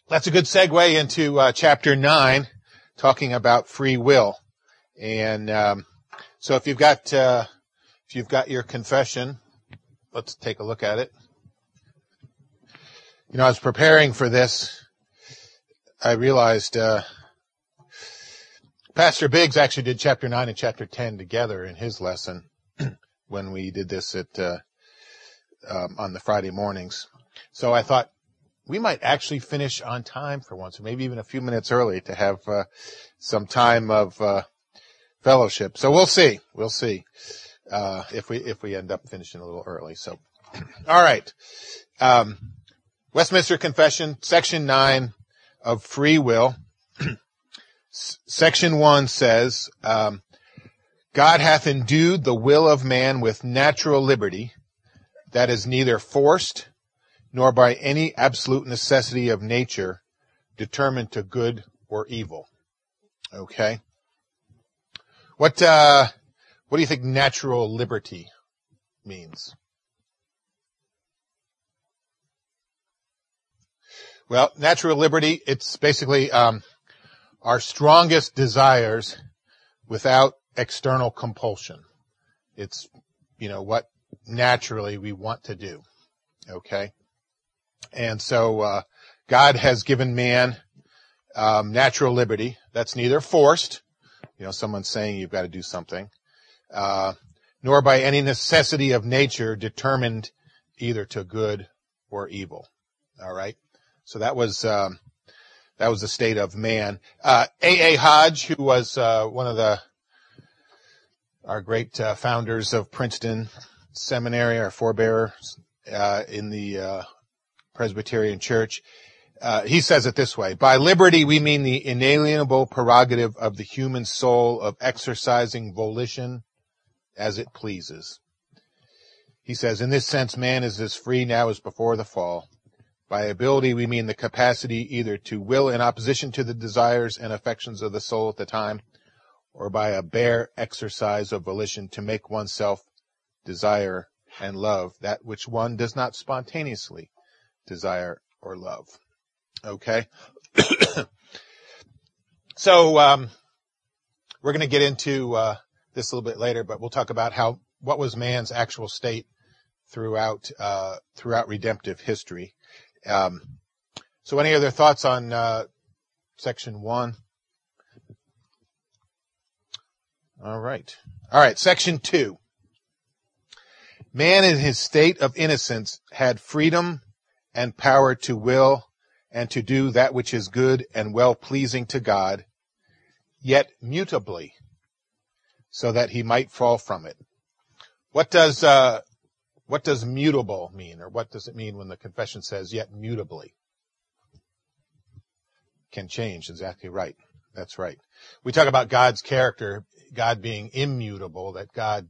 That's a good segue into chapter 9, talking about free will. And so if you've got your confession, let's take a look at it. You know, I was preparing for this. I realized Pastor Biggs actually did chapter 9 and chapter 10 together in his lesson when we did this at on the Friday mornings. So I thought we might actually finish on time for once, or maybe even a few minutes early to have some time of fellowship. So we'll see. We'll see if we end up finishing a little early. So, all right. Westminster Confession, section 9 of free will. Section 1 says, God hath endued the will of man with natural liberty, that is neither forced nor by any absolute necessity of nature determined to good or evil. Okay? What do you think natural liberty means? Well, natural liberty, it's basically our strongest desires without external compulsion. It's, what naturally we want to do. Okay? And so God has given man natural liberty. That's neither forced, someone's saying you've got to do something, nor by any necessity of nature determined either to good or evil. All right? So that was the state of man. A.A. Hodge, who was one of our great founders of Princeton Seminary, our forebearers in the Presbyterian Church, he says it this way: by liberty we mean the inalienable prerogative of the human soul of exercising volition as it pleases. He says, in this sense, man is as free now as before the fall. By ability, we mean the capacity either to will in opposition to the desires and affections of the soul at the time, or by a bare exercise of volition to make oneself desire and love that which one does not spontaneously desire or love. Okay? So, we're going to get into this a little bit later, but we'll talk about what was man's actual state throughout redemptive history. So any other thoughts on section 1? All right. Section 2. Man in his state of innocence had freedom and power to will and to do that which is good and well-pleasing to God, yet mutably, so that he might fall from it. What does mutable mean, or what does it mean when the confession says, yet mutably? Can change, exactly right. That's right. We talk about God's character, God being immutable, that God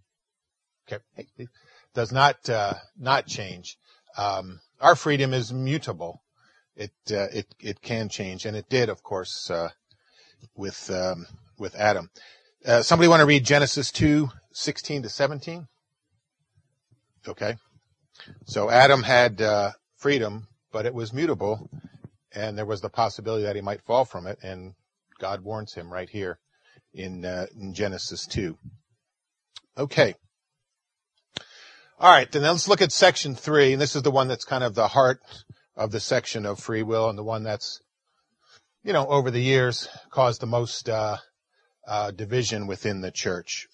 does not change. Our freedom is mutable. It can change, and it did, of course, with Adam. Somebody want to read Genesis 2:16-17? Okay. So Adam had freedom, but it was mutable, and there was the possibility that he might fall from it, and God warns him right here in Genesis 2. Okay. All right, then let's look at section 3, and this is the one that's kind of the heart of the section of free will, and the one that's, over the years caused the most division within the church.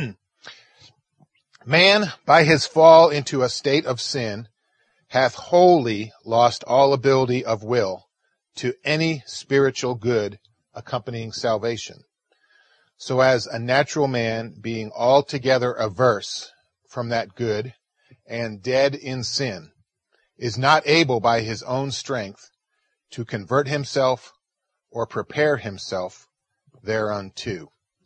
Man, by his fall into a state of sin, hath wholly lost all ability of will to any spiritual good accompanying salvation, so as a natural man, being altogether averse from that good and dead in sin, is not able by his own strength to convert himself or prepare himself thereunto.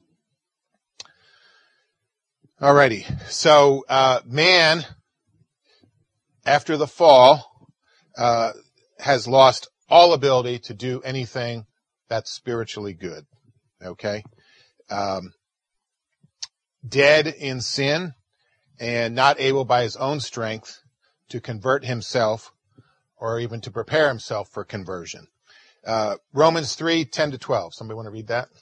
Alrighty, so man, after the fall, has lost all ability to do anything that's spiritually good. Okay? Dead in sin and not able by his own strength to convert himself or even to prepare himself for conversion. Romans 3:10-12. Somebody want to read that?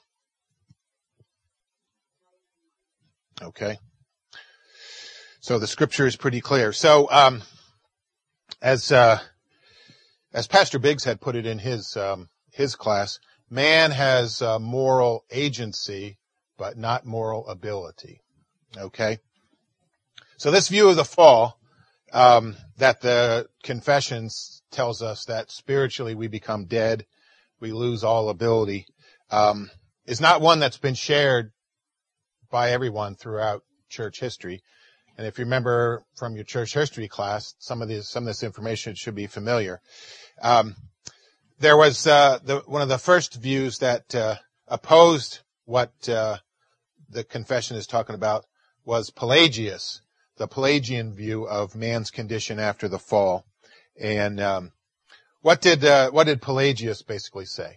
Okay. So the scripture is pretty clear. So, as Pastor Biggs had put it in his class, man has moral agency, but not moral ability. Okay. So this view of the fall, that the Confessions tells us that spiritually we become dead, we lose all ability, is not one that's been shared by everyone throughout church history. And if you remember from your church history class, some of this information should be familiar. There was one of the first views that opposed what the Confession is talking about was Pelagius, the Pelagian view of man's condition after the fall. And what did Pelagius basically say?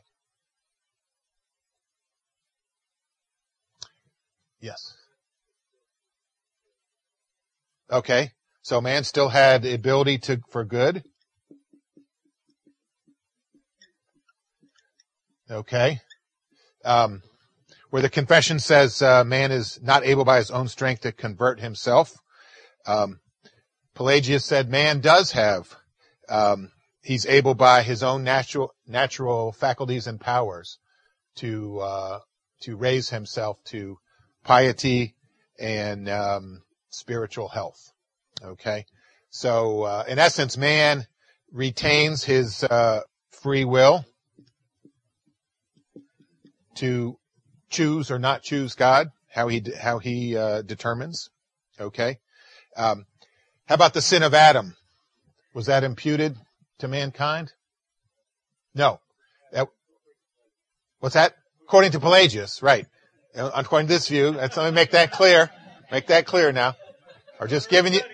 Yes. Okay. So man still had the ability for good. Okay. Where the Confession says man is not able by his own strength to convert himself. Pelagius said man does have, he's able by his own natural faculties and powers to raise himself to piety and spiritual health. Okay. So, in essence, man retains his free will to choose or not choose God, how he determines. Okay. How about the sin of Adam? Was that imputed to mankind? No. What's that? According to Pelagius, right. According to this view, let me make that clear. Make that clear now. Or just giving you.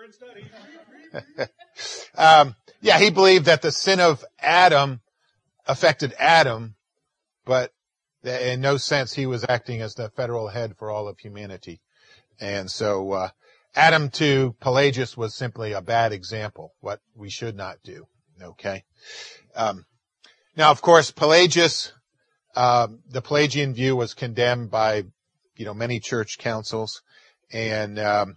Yeah, he believed that the sin of Adam affected Adam, but in no sense he was acting as the federal head for all of humanity. And so, Adam to Pelagius was simply a bad example, what we should not do. Okay. Now, of course, Pelagius, the Pelagian view was condemned by, many church councils. And,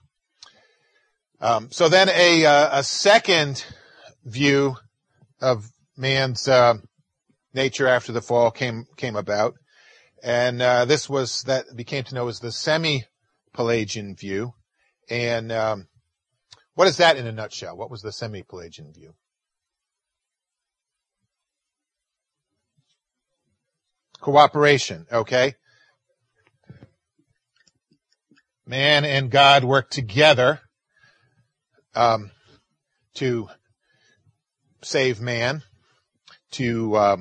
so then a second view of man's, nature after the fall came about. And, this was that became to know as the semi-Pelagian view. And, what is that in a nutshell? What was the semi-Pelagian view? Cooperation, okay? Man and God work together to save man, to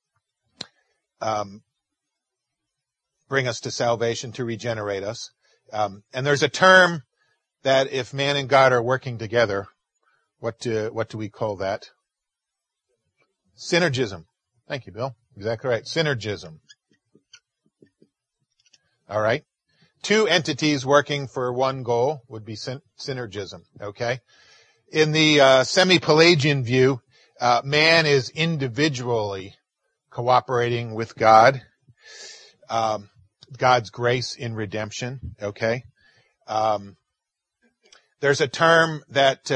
bring us to salvation, to regenerate us. And there's a term that if man and God are working together, what do we call that? Synergism. Thank you, Bill. Exactly right. Synergism. All right. Two entities working for one goal would be synergism. Okay. In the semi-Pelagian view, man is individually cooperating with God. God's grace in redemption. Okay. There's a term that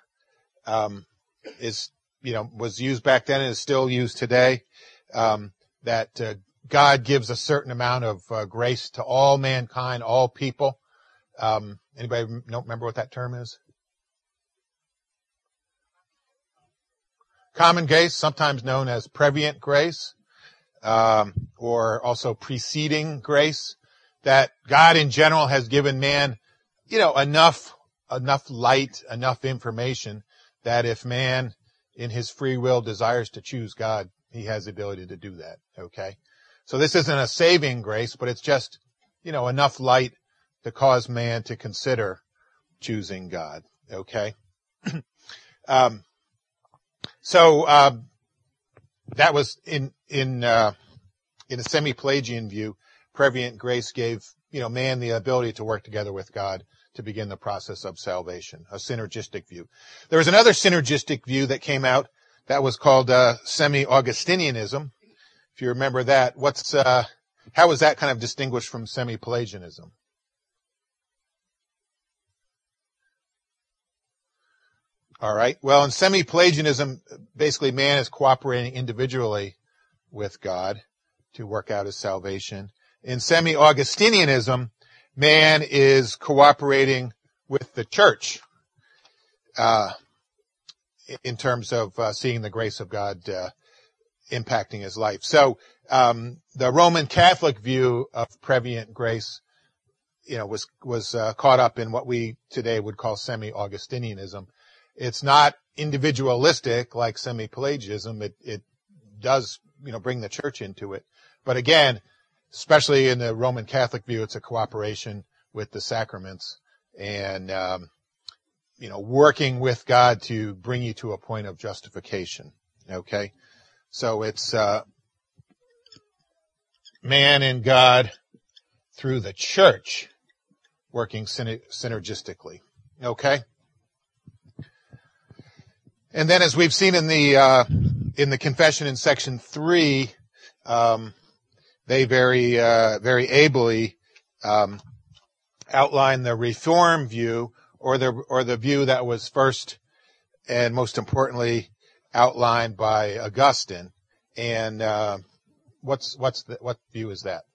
was used back then and is still used today. That God gives a certain amount of grace to all mankind, all people. Anybody don't remember what that term is? Common grace, sometimes known as prevenient grace, or also preceding grace, that God in general has given man, enough light, enough information that if man in his free will desires to choose God, he has the ability to do that. Okay. So this isn't a saving grace, but it's just, enough light to cause man to consider choosing God. Okay. So that was in a semi-Pelagian view, prevenient grace gave, man the ability to work together with God to begin the process of salvation, a synergistic view. There was another synergistic view that came out That was called semi-Augustinianism. If you remember that, how was that kind of distinguished from semi-Pelagianism? All right. Well, in semi-Pelagianism, basically man is cooperating individually with God to work out his salvation. In semi-Augustinianism, man is cooperating with the church in terms of seeing the grace of God impacting his life. So the Roman Catholic view of prevenient grace, was caught up in what we today would call semi-Augustinianism. It's not individualistic like semi-Pelagianism. It does, bring the church into it. But again, especially in the Roman Catholic view, it's a cooperation with the sacraments and, working with God to bring you to a point of justification. Okay. So it's, man and God through the church working synergistically. Okay. And then as we've seen in the confession in section 3, they very ably, outline the Reform view or the view that was first and most importantly outlined by Augustine. And, what view is that?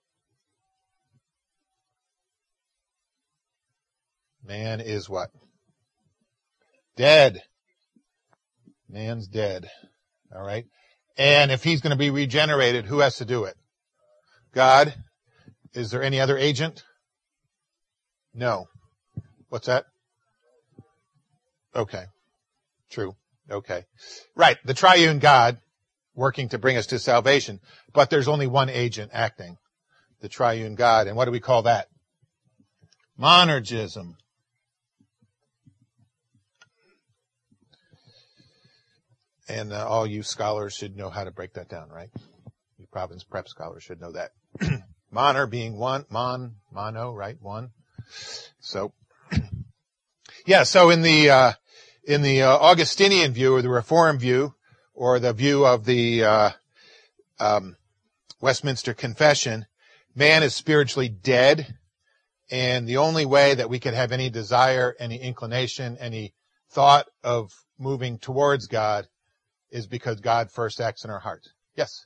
Man is what? Dead. Man's dead. All right. And if he's going to be regenerated, who has to do it? God. Is there any other agent? No. What's that? Okay. True. Okay. Right. The triune God working to bring us to salvation. But there's only one agent acting. The triune God. And what do we call that? Monergism. And all you scholars should know how to break that down, right? You Providence Prep scholars should know that. Moner being one, mono, right? One. So, yeah. So in the Augustinian view or the Reform view or the view of the Westminster Confession, man is spiritually dead, and the only way that we could have any desire, any inclination, any thought of moving towards God is because God first acts in our hearts. Yes.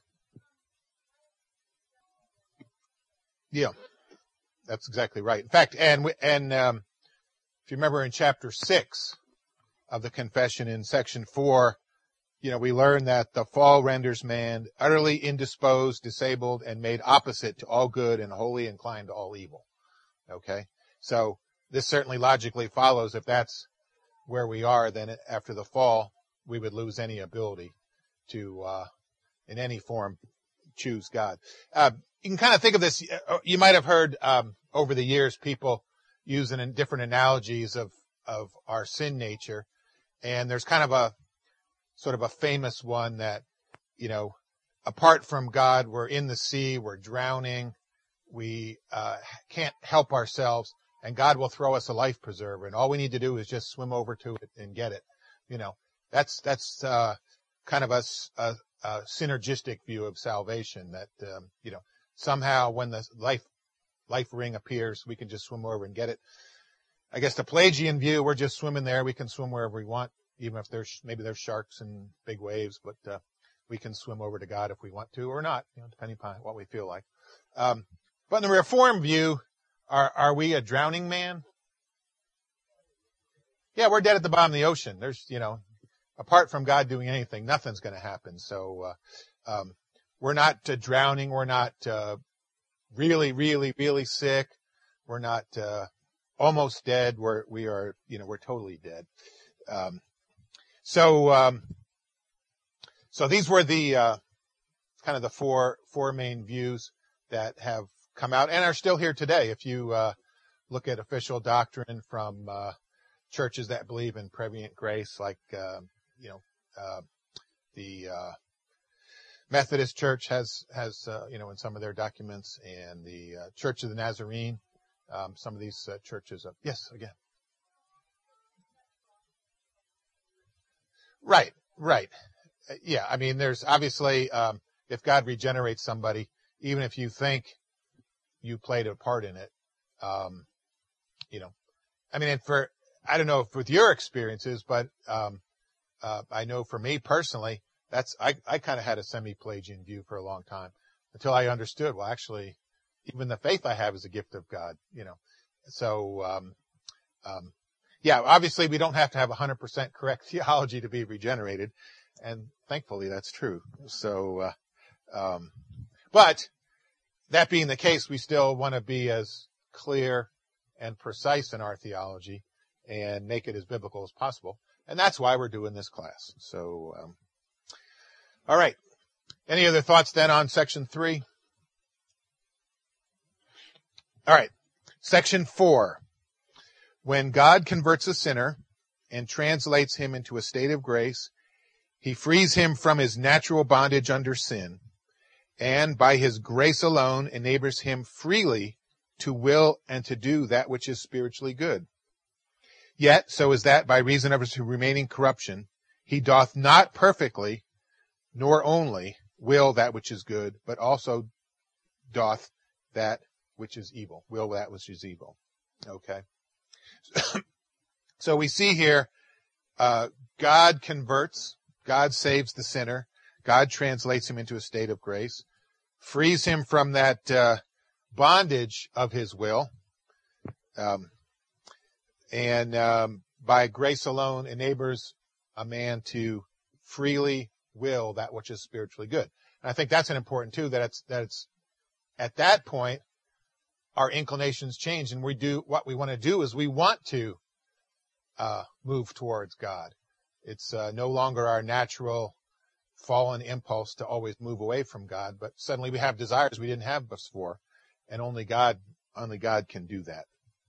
Yeah, that's exactly right. In fact, and if you remember in chapter 6 of the confession in section 4, we learn that the fall renders man utterly indisposed, disabled, and made opposite to all good and wholly inclined to all evil. Okay. So this certainly logically follows if that's where we are, then after the fall, we would lose any ability to, in any form, choose God. You can kind of think of this, you might have heard, over the years, people using different analogies of our sin nature. And there's kind of a sort of a famous one that, apart from God, we're in the sea, we're drowning, we, can't help ourselves, and God will throw us a life preserver. And all we need to do is just swim over to it and get it. That's kind of a synergistic view of salvation that, somehow when the life ring appears, we can just swim over and get it. I guess the Pelagian view, we're just swimming there. We can swim wherever we want, even if maybe there's sharks and big waves, but, we can swim over to God if we want to or not, depending upon what we feel like. But in the Reform view, are we a drowning man? Yeah, we're dead at the bottom of the ocean. There's, apart from God doing anything, nothing's going to happen. So, we're not drowning. We're not, really, really, really sick. We're not, almost dead. We are, we're totally dead. So these were the, kind of the four main views that have come out and are still here today. If you, look at official doctrine from, churches that believe in prevenient grace, like, the, Methodist Church has, in some of their documents, and the, Church of the Nazarene, some of these, churches of, yes, again. Right. yeah, I mean, there's obviously, if God regenerates somebody, even if you think you played a part in it, you know, I mean, I don't know if with your experiences, but, I know for me personally, I kind of had a semi-Pelagian view for a long time until I understood, well, actually, even the faith I have is a gift of God, So, yeah, obviously we don't have to have 100% correct theology to be regenerated. And thankfully that's true. So, but that being the case, we still want to be as clear and precise in our theology and make it as biblical as possible. And that's why we're doing this class. So, all right. Any other thoughts then on section 3? All right. Section 4. When God converts a sinner and translates him into a state of grace, he frees him from his natural bondage under sin, and by his grace alone enables him freely to will and to do that which is spiritually good. Yet, so is that by reason of his remaining corruption, he doth not perfectly, nor only will that which is good, but also doth that which is evil. Will that which is evil. Okay. So we see here, God converts, God saves the sinner, God translates him into a state of grace, frees him from that bondage of his will, and by grace alone enables a man to freely will that which is spiritually good. And I think that's an important too, that it's at that point our inclinations change, and what we want to do is we want to move towards God. It's no longer our natural fallen impulse to always move away from God, but suddenly we have desires we didn't have before, and only God can do that.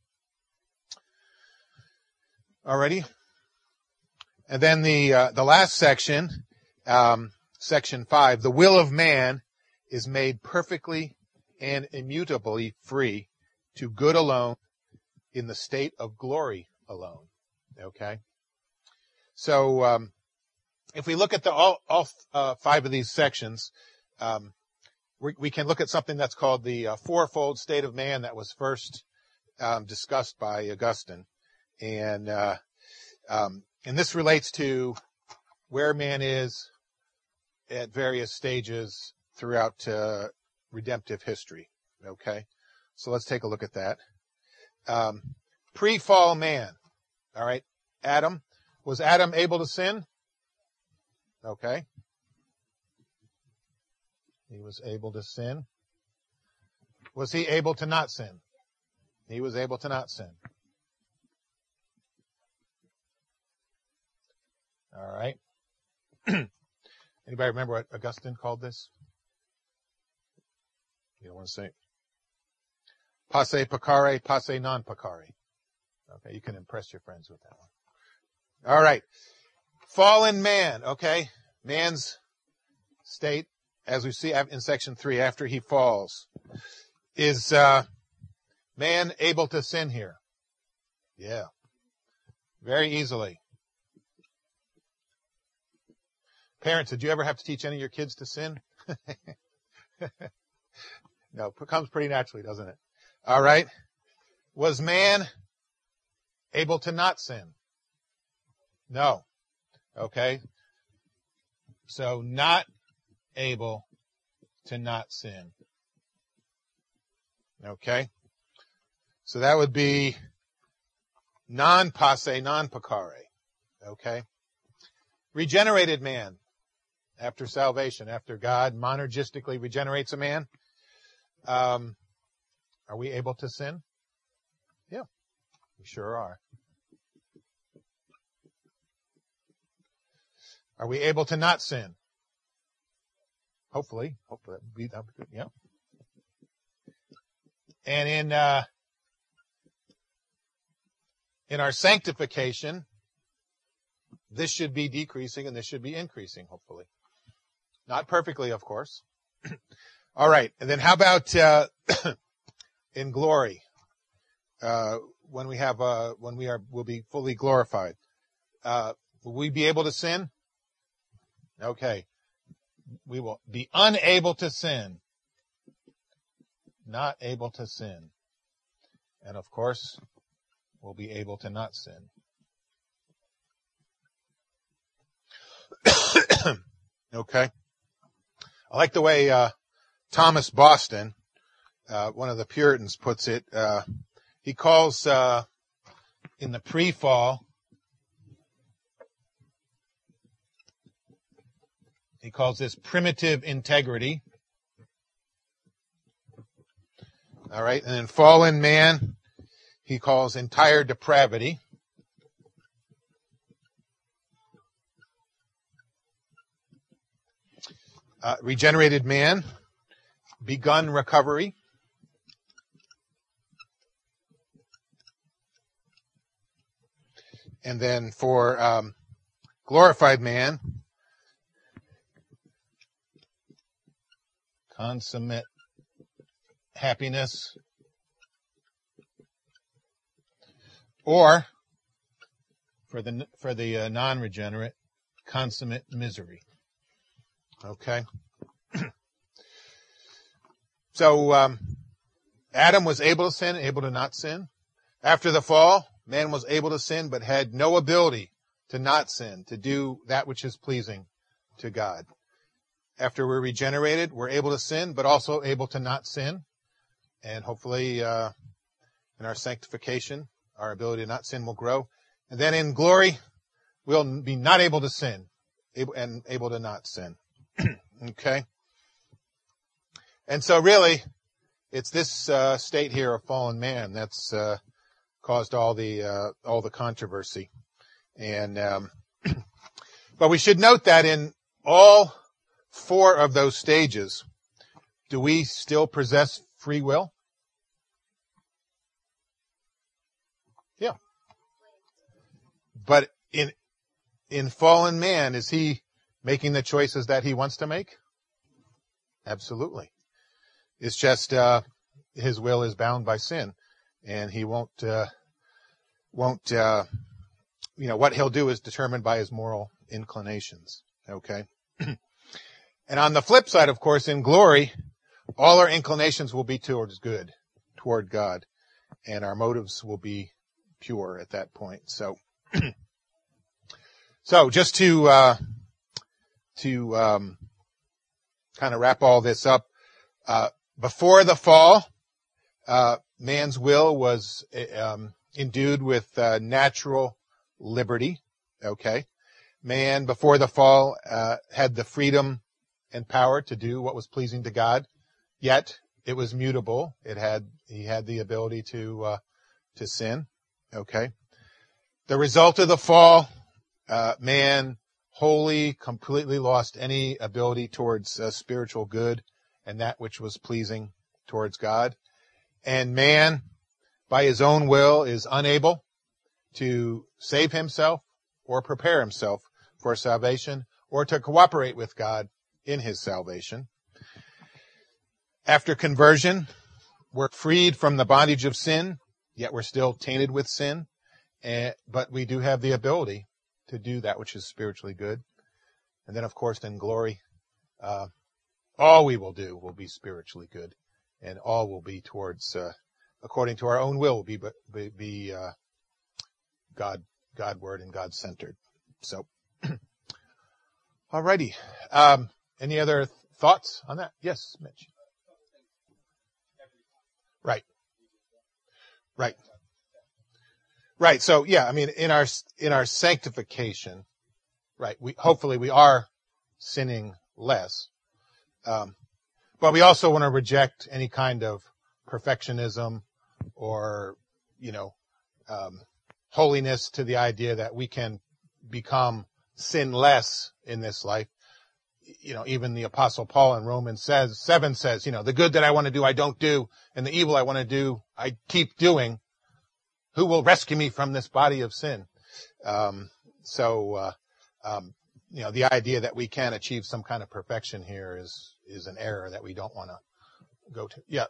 Alrighty. And then the last section, section 5, the will of man is made perfectly and immutably free to good alone in the state of glory alone. Okay. So, if we look at all 5 of these sections, we can look at something that's called the fourfold state of man that was first discussed by Augustine. And this relates to where man is at various stages throughout redemptive history. Okay. So let's take a look at that. Pre-fall man. All right. Adam. Was Adam able to sin? Okay. He was able to sin. Was he able to not sin? He was able to not sin. All right. Anybody remember what Augustine called this? You don't want to say passe peccare, passe non peccare. Okay, you can impress your friends with that one. All right. Fallen man, okay? Man's state, as we see in section 3, after he falls. Is man able to sin here? Yeah. Very easily. Parents, did you ever have to teach any of your kids to sin? No, it comes pretty naturally, doesn't it? All right. Was man able to not sin? No. Okay. So not able to not sin. Okay. So that would be non-passe, non-peccare. Okay. Regenerated man after salvation, after God monergistically regenerates a man. Are we able to sin? Yeah, we sure are. Are we able to not sin? Hopefully. Hopefully that would be good. Yeah. And in our sanctification, this should be decreasing and this should be increasing, hopefully. Not perfectly, of course. All right. And then how about in glory? When we'll be fully glorified. Will we be able to sin? Okay. We will be unable to sin. Not able to sin. And of course, we'll be able to not sin. Okay. I like the way Thomas Boston, one of the Puritans, puts it. He calls in the pre-fall, he calls this primitive integrity. All right. And then fallen man, he calls entire depravity. Regenerated man, begun recovery. And then for glorified man, consummate happiness. Or for the non-regenerate, consummate misery. Okay. So Adam was able to sin, able to not sin. After the fall, man was able to sin, but had no ability to not sin, to do that which is pleasing to God. After we're regenerated, we're able to sin, but also able to not sin. And hopefully, in our sanctification, our ability to not sin will grow. And then in glory, we'll be not able to sin, and able to not sin. Okay? And so really, it's this state here of fallen man that's caused all the controversy. And but we should note that in all four of those stages, do we still possess free will? Yeah. But in fallen man, is he making the choices that he wants to make? Absolutely. It's just his will is bound by sin, and he won't what he'll do is determined by his moral inclinations. Okay. And on the flip side, of course, in glory, all our inclinations will be towards good, toward God, and our motives will be pure at that point. So, just to kind of wrap all this up, before the fall, man's will was endued with natural liberty. Okay, man before the fall had the freedom and power to do what was pleasing to God. Yet it was mutable. He had the ability to sin. Okay. The result of the fall, man wholly, completely lost any ability towards spiritual good and that which was pleasing towards God. And man, by his own will, is unable to save himself or prepare himself for salvation or to cooperate with God in his salvation. After conversion, we're freed from the bondage of sin, yet we're still tainted with sin. But we do have the ability to do that which is spiritually good. And then, of course, in glory, all we will do will be spiritually good, and all will be towards, according to our own will, will be God-word and God-centered. So, alrighty. Any other thoughts on that? Yes, Mitch. Right. So yeah, I mean, in our sanctification, right, hopefully we are sinning less. But we also want to reject any kind of perfectionism or, holiness to the idea that we can become sinless in this life. Even the Apostle Paul in Romans 7 says, the good that I want to do, I don't do, and the evil I want to do, I keep doing. Who will rescue me from this body of sin? The idea that we can achieve some kind of perfection here is an error that we don't want to go to. Yeah.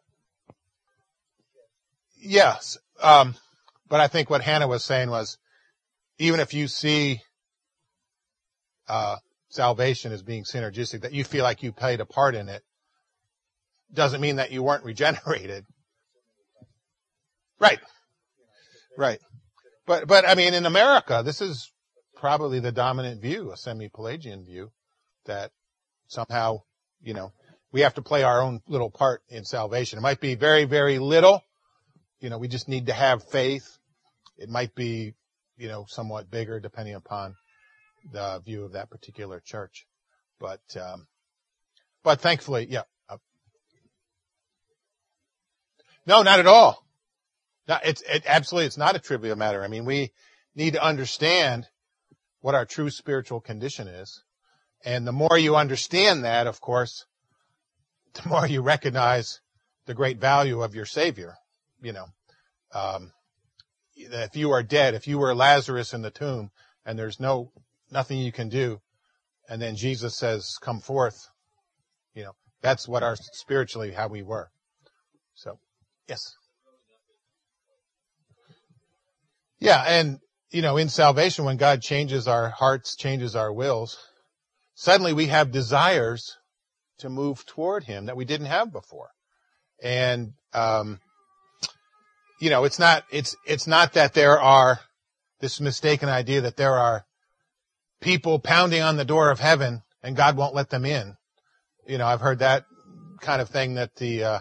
Yes. But I think what Hannah was saying was, even if you see, salvation as being synergistic, that you feel like you played a part in it, doesn't mean that you weren't regenerated. Right. Right. But I mean, in America, this is probably the dominant view, a semi-Pelagian view, that somehow, we have to play our own little part in salvation. It might be very, very little. We just need to have faith. It might be, somewhat bigger depending upon the view of that particular church. But thankfully, yeah. No, not at all. No, it's not a trivial matter. I mean, we need to understand what our true spiritual condition is. And the more you understand that, of course, the more you recognize the great value of your Savior. If you are dead, if you were Lazarus in the tomb and there's nothing you can do, and then Jesus says, come forth, that's what spiritually how we were. So, yes. Yeah, and, in salvation, when God changes our hearts, changes our wills, suddenly we have desires to move toward Him that we didn't have before. And, it's not that there are this mistaken idea that there are people pounding on the door of heaven and God won't let them in. I've heard that kind of thing, that the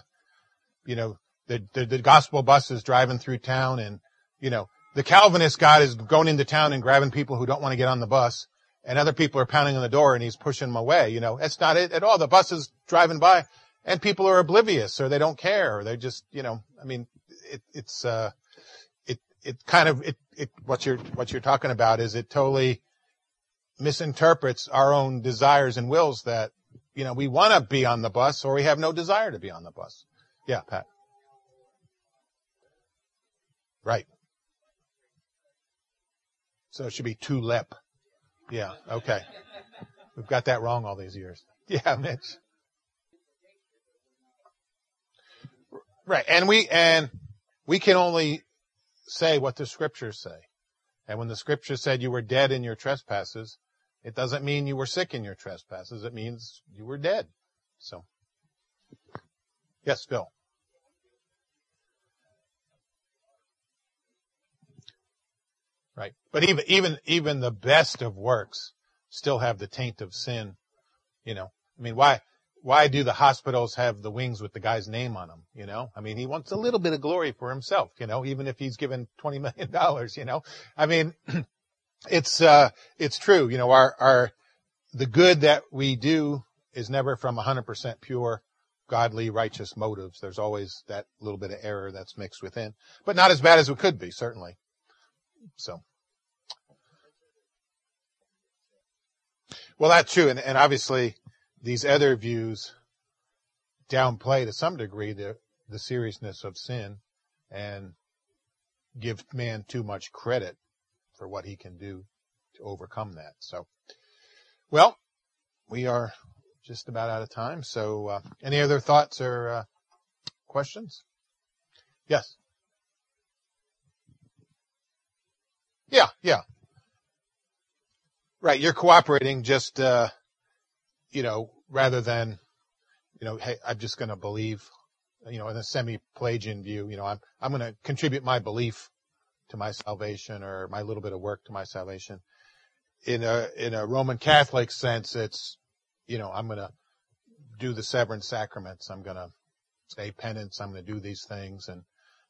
gospel bus is driving through town and, the Calvinist God is going into town and grabbing people who don't want to get on the bus, and other people are pounding on the door and he's pushing them away. That's not it at all. The bus is driving by and people are oblivious, or they don't care, or they just, what you're talking about is it totally misinterprets our own desires and wills that, we want to be on the bus or we have no desire to be on the bus. Yeah, Pat. Right. So it should be tulip. Yeah, okay. We've got that wrong all these years. Yeah, Mitch. Right. And we can only say what the scriptures say. And when the scripture said you were dead in your trespasses, it doesn't mean you were sick in your trespasses. It means you were dead. So, yes, Phil. Right. But even the best of works still have the taint of sin. Why do the hospitals have the wings with the guy's name on them? He wants a little bit of glory for himself, even if he's given $20 million, it's true. The good that we do is never from 100% pure, godly, righteous motives. There's always that little bit of error that's mixed within, but not as bad as it could be, certainly. So. Well, that's true. And obviously these other views downplay to some degree the seriousness of sin and give man too much credit for what he can do to overcome that. So, well, we are just about out of time. So, any other thoughts or questions? Yes. Yeah. Right. You're cooperating just, rather than, hey, I'm just going to believe, in a semi-Pelagian view, I'm going to contribute my belief to my salvation or my little bit of work to my salvation. In a Roman Catholic sense, it's, I'm going to do the severance sacraments. I'm going to say penance. I'm going to do these things. And,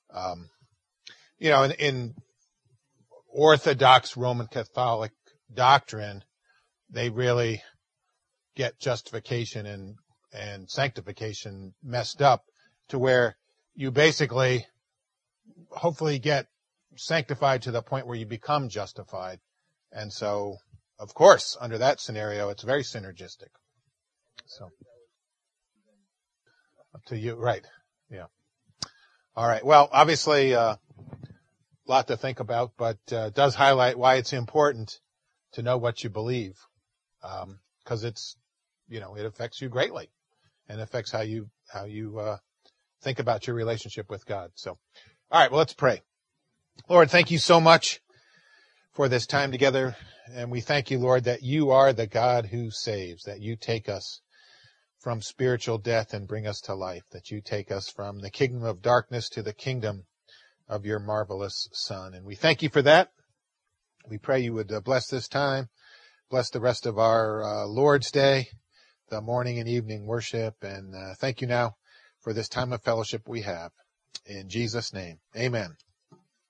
in Orthodox Roman Catholic doctrine, they really get justification and sanctification messed up to where you basically hopefully get sanctified to the point where you become justified. And so, of course, under that scenario, it's very synergistic. So, up to you. Right. Yeah. All right. Well, obviously, lot to think about, but does highlight why it's important to know what you believe, because it's, it affects you greatly, and affects how you think about your relationship with God. So, all right, well, let's pray. Lord, thank you so much for this time together And we thank you, Lord, that you are the God who saves, that you take us from spiritual death and bring us to life, that you take us from the kingdom of darkness to the kingdom of your marvelous Son. And we thank you for that. We pray you would bless this time, bless the rest of our Lord's Day, the morning and evening worship, and thank you now for this time of fellowship we have. In Jesus' name, amen.